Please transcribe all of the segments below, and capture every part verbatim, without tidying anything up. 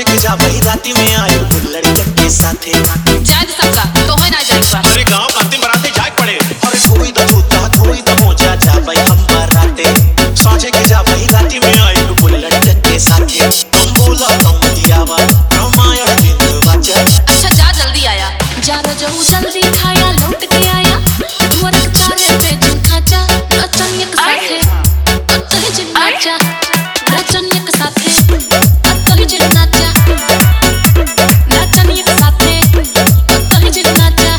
के जा वही राती में आयो लड़कन के साथे जाद सबका तो होय ना जाई बा अरे गांव अंतिम बराते जाग पड़े अरे कोई द जूता कोई द मोजा जा भाई हम बराते साझे के जा वही राती में आयो लड़कन के साथे हम बोला तुम दियावा रामायण दिन वाचा अच्छा जा जल्दी आया जा रो जो जल्दी खाया लौट के आया मोरक चारे पे झुका जा नचन एक साथे कतई जिन नाचा नचन एक साथे कतई जिन नाचा नचन एक साथे कतई जिन नाचा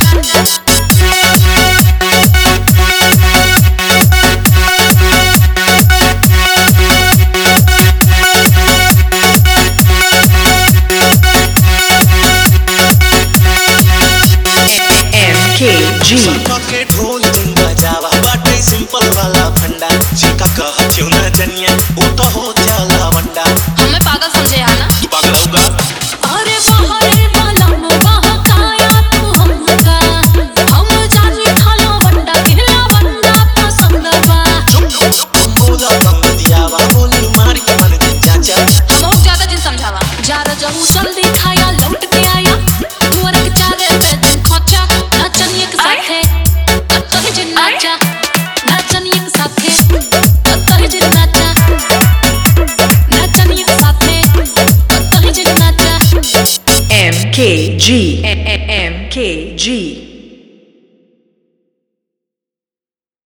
के ढोल तुम बजावा बाटे सिंपल वाला फंडा चिका कह क्यों न जनिया वो तो हो जाला वंडा हमें पागल समझे है ना तू पागल होगा अरे बहारे बालम बहकाया तू हमका हम जानी खाला वंडा कहला वंडा पसंद बा तुम बोला तुम दियावा बोली मार के मन चाचा हम बहुत ज्यादा जिन समझावा जा रो जहू जल्दी खाया लौट के आया मोरक चारे पे दिन खोचा नचन एक साथे कतई जिन नाचा नचन एक साथे कतई जिन नाचा नचन एक साथे कतई जिन नाचा M K G M K G